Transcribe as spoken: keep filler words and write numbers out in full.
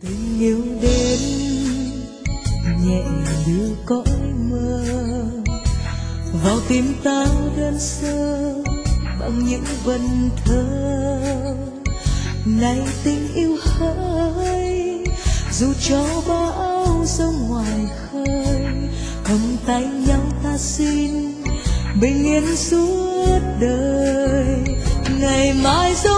Tình yêu đến nhẹ như cõi mơ, vào tim ta đơn sơ bằng những vần thơ. Này tình yêu hỡi, dù cho bão giông ngoài khơi, cầm tay nhau ta xin bình yên suốt đời. Ngày mai